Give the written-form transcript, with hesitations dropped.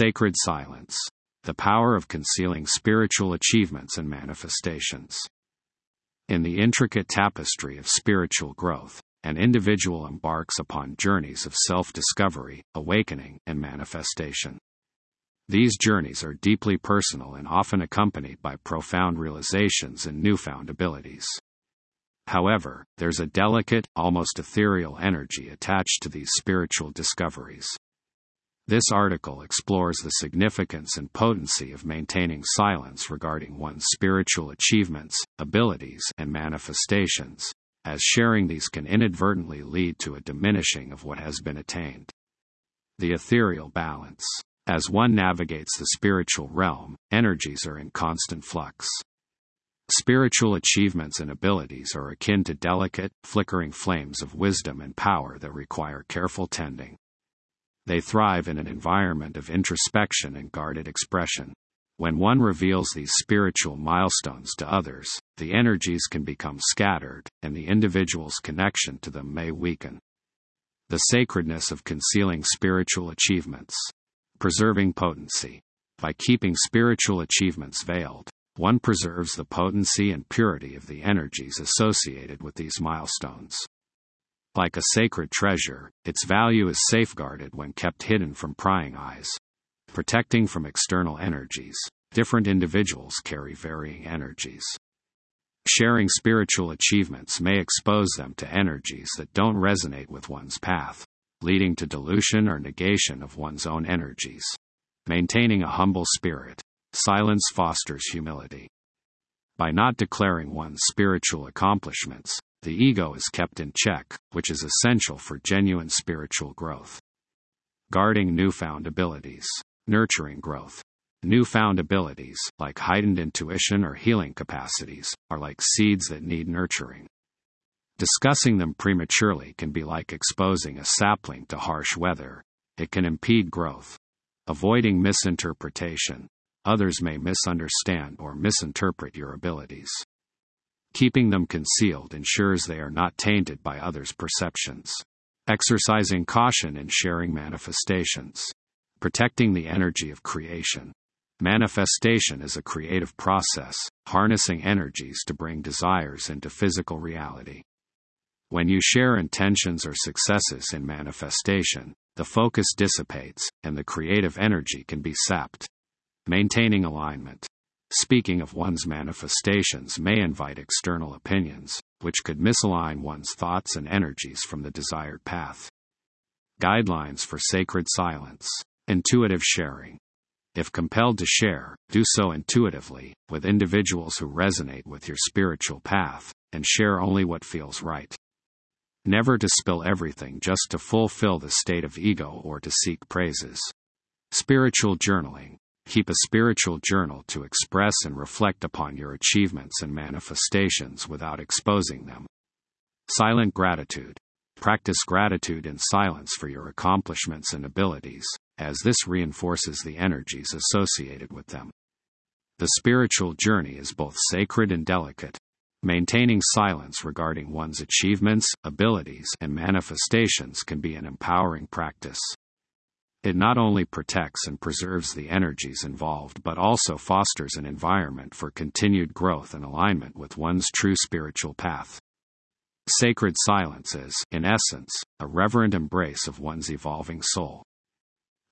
Sacred silence. The power of concealing spiritual achievements and manifestations. In the intricate tapestry of spiritual growth, an individual embarks upon journeys of self-discovery, awakening, and manifestation. These journeys are deeply personal and often accompanied by profound realizations and newfound abilities. However, there's a delicate, almost ethereal energy attached to these spiritual discoveries. This article explores the significance and potency of maintaining silence regarding one's spiritual achievements, abilities, and manifestations, as sharing these can inadvertently lead to a diminishing of what has been attained. The ethereal balance. As one navigates the spiritual realm, energies are in constant flux. Spiritual achievements and abilities are akin to delicate, flickering flames of wisdom and power that require careful tending. They thrive in an environment of introspection and guarded expression. When one reveals these spiritual milestones to others, the energies can become scattered, and the individual's connection to them may weaken. The sacredness of concealing spiritual achievements. Preserving potency. By keeping spiritual achievements veiled, one preserves the potency and purity of the energies associated with these milestones. Like a sacred treasure, its value is safeguarded when kept hidden from prying eyes. Protecting from external energies. Different individuals carry varying energies. Sharing spiritual achievements may expose them to energies that don't resonate with one's path, leading to dilution or negation of one's own energies. Maintaining a humble spirit. Silence fosters humility. By not declaring one's spiritual accomplishments, the ego is kept in check, which is essential for genuine spiritual growth. Guarding newfound abilities. Nurturing growth. Newfound abilities, like heightened intuition or healing capacities, are like seeds that need nurturing. Discussing them prematurely can be like exposing a sapling to harsh weather. It can impede growth. Avoiding misinterpretation. Others may misunderstand or misinterpret your abilities. Keeping them concealed ensures they are not tainted by others' perceptions. Exercising caution in sharing manifestations. Protecting the energy of creation. Manifestation is a creative process, harnessing energies to bring desires into physical reality. When you share intentions or successes in manifestation, the focus dissipates, and the creative energy can be sapped. Maintaining alignment. Speaking of one's manifestations may invite external opinions, which could misalign one's thoughts and energies from the desired path. Guidelines for sacred silence. Intuitive sharing. If compelled to share, do so intuitively, with individuals who resonate with your spiritual path, and share only what feels right. Never to spill everything just to fulfill the state of ego or to seek praises. Spiritual journaling. Keep a spiritual journal to express and reflect upon your achievements and manifestations without exposing them. Silent gratitude. Practice gratitude in silence for your accomplishments and abilities, as this reinforces the energies associated with them. The spiritual journey is both sacred and delicate. Maintaining silence regarding one's achievements, abilities, and manifestations can be an empowering practice. It not only protects and preserves the energies involved but also fosters an environment for continued growth and alignment with one's true spiritual path. Sacred silence is, in essence, a reverent embrace of one's evolving soul.